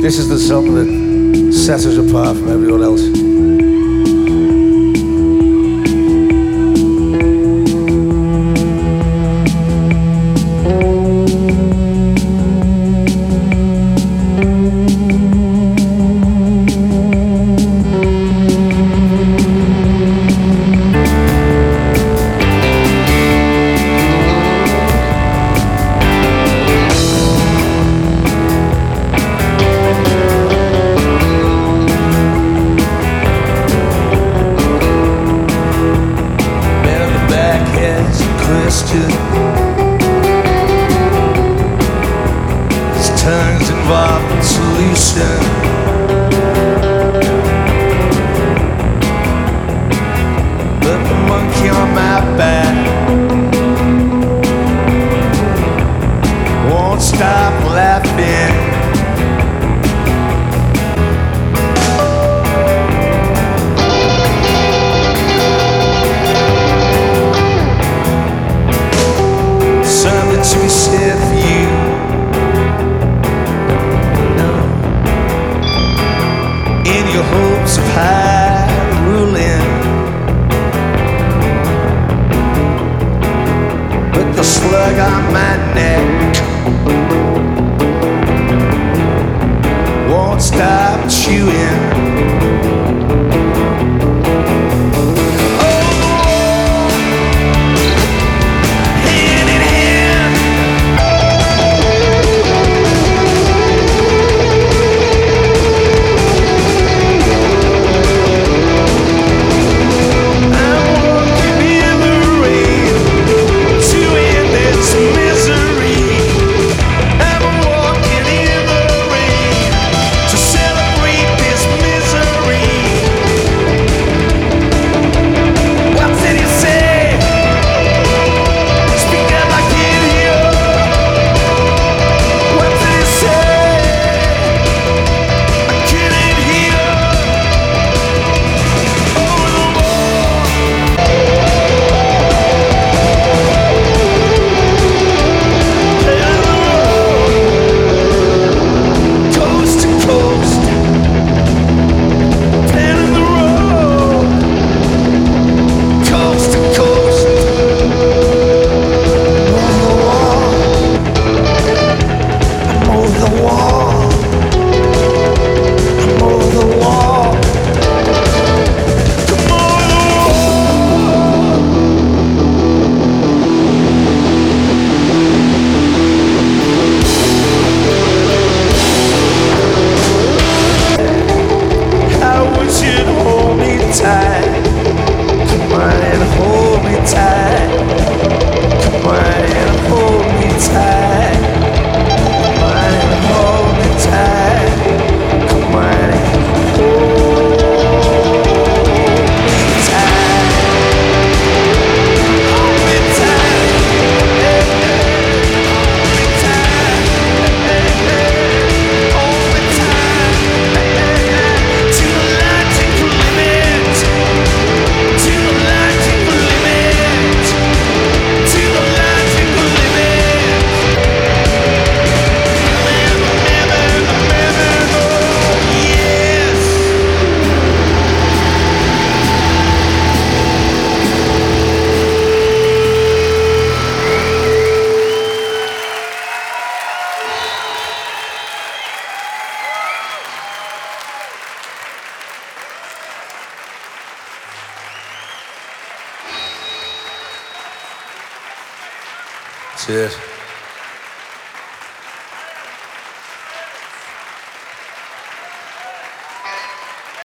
This is the song that sets us apart from everyone else. His tongue's involved in solution. But the monkey on my back won't stop laughing. To be said for you, no. In your hopes of high ruling, but the slug on my neck won't stop chewing. Cheers.